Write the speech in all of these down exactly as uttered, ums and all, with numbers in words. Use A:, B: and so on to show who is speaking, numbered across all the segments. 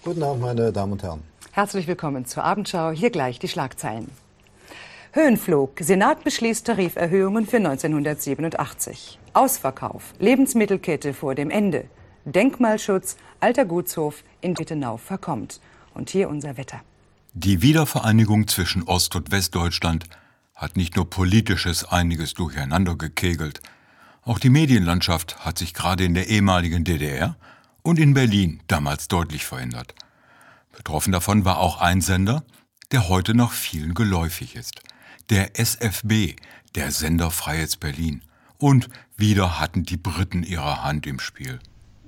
A: Guten Abend, meine Damen und Herren.
B: Herzlich willkommen zur Abendschau. Hier gleich die Schlagzeilen. Höhenflug. Senat beschließt Tariferhöhungen für neunzehnhundertsiebenundachtzig. Ausverkauf. Lebensmittelkette vor dem Ende. Denkmalschutz. Alter Gutshof in Wittenau verkommt. Und hier unser Wetter.
C: Die Wiedervereinigung zwischen Ost- und Westdeutschland hat nicht nur politisches einiges durcheinander gekegelt. Auch die Medienlandschaft hat sich gerade in der ehemaligen D D R und in Berlin damals deutlich verändert. Betroffen davon war auch ein Sender, der heute noch vielen geläufig ist. Der S F B, der Sender Freies Berlin. Und wieder hatten die Briten ihre Hand im Spiel.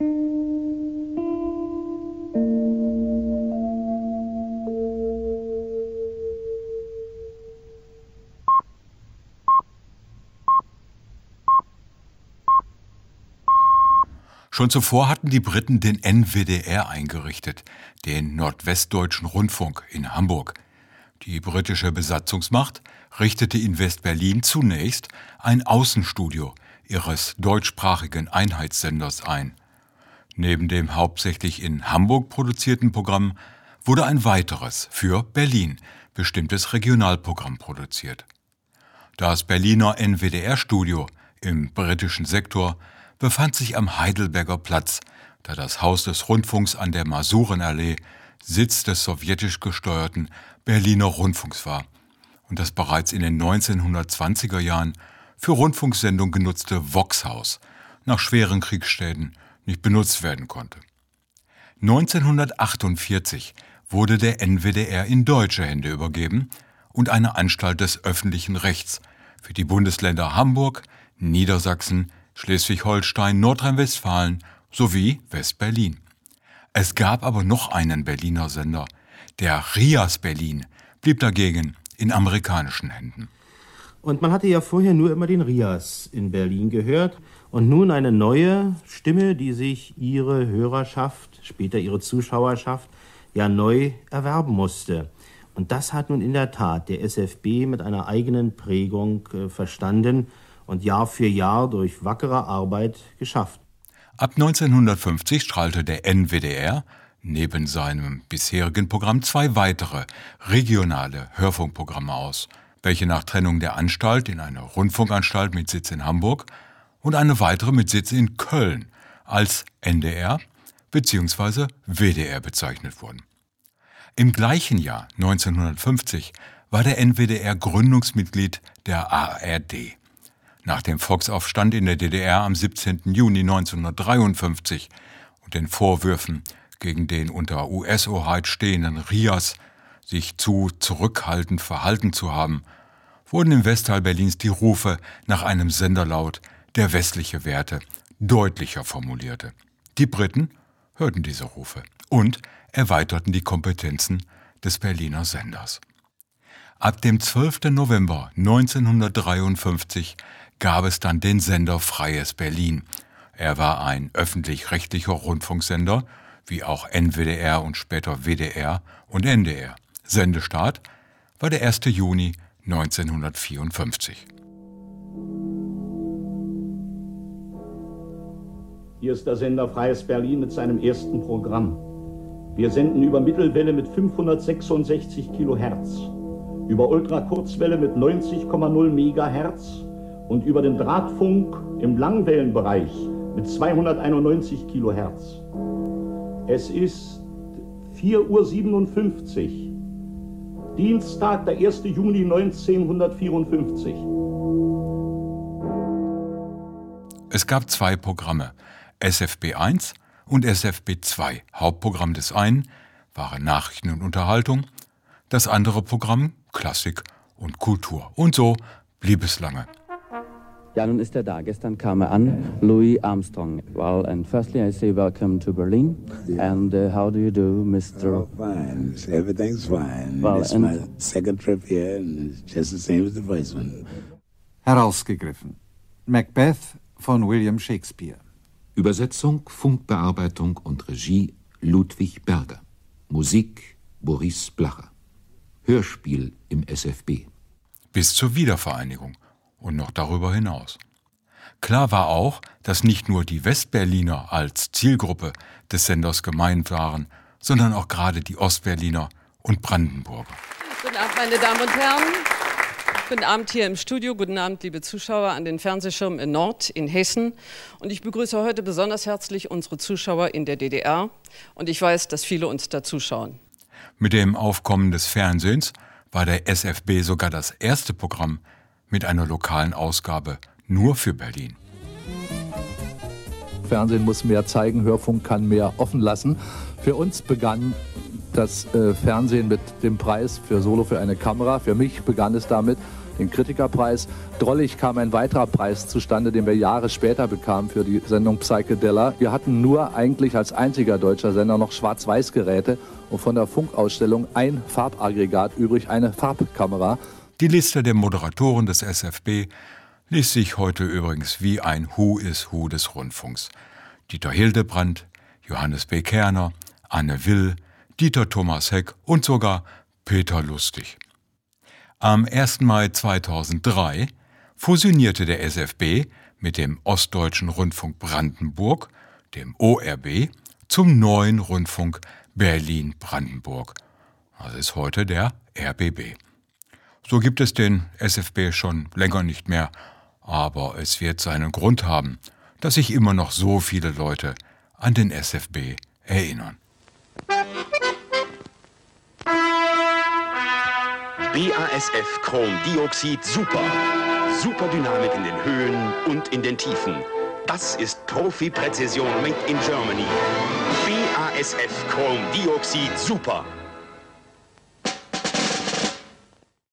C: Schon zuvor hatten die Briten den N W D R eingerichtet, den Nordwestdeutschen Rundfunk in Hamburg. Die britische Besatzungsmacht richtete in West-Berlin zunächst ein Außenstudio ihres deutschsprachigen Einheitssenders ein. Neben dem hauptsächlich in Hamburg produzierten Programm wurde ein weiteres, für Berlin bestimmtes Regionalprogramm produziert. Das Berliner N W D R-Studio im britischen Sektor befand sich am Heidelberger Platz, da das Haus des Rundfunks an der Masurenallee Sitz des sowjetisch gesteuerten Berliner Rundfunks war und das bereits in den neunzehnhundertzwanziger Jahren für Rundfunksendung genutzte Vox-Haus nach schweren Kriegsschäden nicht benutzt werden konnte. neunzehnhundertachtundvierzig wurde der N W D R in deutsche Hände übergeben und eine Anstalt des öffentlichen Rechts für die Bundesländer Hamburg, Niedersachsen, Schleswig-Holstein, Nordrhein-Westfalen sowie West-Berlin. Es gab aber noch einen Berliner Sender. Der RIAS Berlin blieb dagegen in amerikanischen Händen.
D: Und man hatte ja vorher nur immer den RIAS in Berlin gehört. Und nun eine neue Stimme, die sich ihre Hörerschaft, später ihre Zuschauerschaft, ja neu erwerben musste. Und das hat nun in der Tat der S F B mit einer eigenen Prägung äh, verstanden und Jahr für Jahr durch wackere Arbeit geschafft.
C: Ab neunzehnhundertfünfzig strahlte der N W D R neben seinem bisherigen Programm zwei weitere regionale Hörfunkprogramme aus, welche nach Trennung der Anstalt in eine Rundfunkanstalt mit Sitz in Hamburg und eine weitere mit Sitz in Köln als N D R bzw. W D R bezeichnet wurden. Im gleichen Jahr neunzehnhundertfünfzig war der N W D R Gründungsmitglied der A R D. Nach dem Volksaufstand in der D D R am siebzehnten Juni neunzehnhundertdreiundfünfzig und den Vorwürfen gegen den unter U S-Hoheit stehenden RIAS, sich zu zurückhaltend verhalten zu haben, wurden im Westteil Berlins die Rufe nach einem Sender laut, der westliche Werte deutlicher formulierte. Die Briten hörten diese Rufe und erweiterten die Kompetenzen des Berliner Senders. Ab dem zwölften November neunzehnhundertdreiundfünfzig gab es dann den Sender Freies Berlin. Er war ein öffentlich-rechtlicher Rundfunksender, wie auch N W D R und später W D R und N D R. Sendestart war der erste Juni neunzehnhundertvierundfünfzig.
E: Hier ist der Sender Freies Berlin mit seinem ersten Programm. Wir senden über Mittelwelle mit fünfhundertsechsundsechzig Kilohertz, über Ultrakurzwelle mit neunzig Komma null Megahertz und über den Drahtfunk im Langwellenbereich mit zweihunderteinundneunzig Kilohertz. Es ist vier Uhr siebenundfünfzig, Dienstag, der erste Juni neunzehnhundertvierundfünfzig.
C: Es gab zwei Programme, S F B eins und S F B zwei. Hauptprogramm des einen waren Nachrichten und Unterhaltung, das andere Programm Klassik und Kultur. Und so blieb es lange.
F: Ja, nun ist er da. Gestern kam er an, Louis Armstrong. Well, and firstly I say welcome to Berlin. Yeah. And uh, how do you do, Mister
G: Oh, fine. Everything's fine.
F: Well,
G: it's my second trip here and it's just the same as the first one.
A: Herausgegriffen. Macbeth von William Shakespeare.
H: Übersetzung, Funkbearbeitung und Regie Ludwig Berger. Musik Boris Blacher. Hörspiel im S F B.
C: Bis zur Wiedervereinigung und noch darüber hinaus. Klar war auch, dass nicht nur die Westberliner als Zielgruppe des Senders gemeint waren, sondern auch gerade die Ostberliner und Brandenburger.
I: Guten Abend, meine Damen und Herren. Guten Abend hier im Studio, guten Abend, liebe Zuschauer an den Fernsehschirmen in Nord, in Hessen. Und ich begrüße heute besonders herzlich unsere Zuschauer in der D D R. Und ich weiß, dass viele uns da zuschauen.
C: Mit dem Aufkommen des Fernsehens war der S F B sogar das erste Programm mit einer lokalen Ausgabe nur für Berlin.
J: Fernsehen muss mehr zeigen, Hörfunk kann mehr offen lassen. Für uns begann das äh, Fernsehen mit dem Preis für Solo für eine Kamera. Für mich begann es damit, den Kritikerpreis. Drollig kam ein weiterer Preis zustande, den wir Jahre später bekamen für die Sendung Psychedella. Wir hatten nur eigentlich als einziger deutscher Sender noch Schwarz-Weiß-Geräte und von der Funkausstellung ein Farbaggregat übrig, eine Farbkamera.
C: Die Liste der Moderatoren des S F B liest sich heute übrigens wie ein Who is Who des Rundfunks. Dieter Hildebrandt, Johannes B. Kerner, Anne Will, Dieter Thomas Heck und sogar Peter Lustig. Am ersten Mai zweitausenddrei fusionierte der S F B mit dem Ostdeutschen Rundfunk Brandenburg, dem O R B, zum neuen Rundfunk Berlin-Brandenburg. Das ist heute der R B B. So gibt es den S F B schon länger nicht mehr, aber es wird seinen Grund haben, dass sich immer noch so viele Leute an den S F B erinnern.
K: B A S F Chromdioxid Super. Superdynamik in den Höhen und in den Tiefen. Das ist Profi-Präzision made in Germany. B A S F Chromdioxid Super.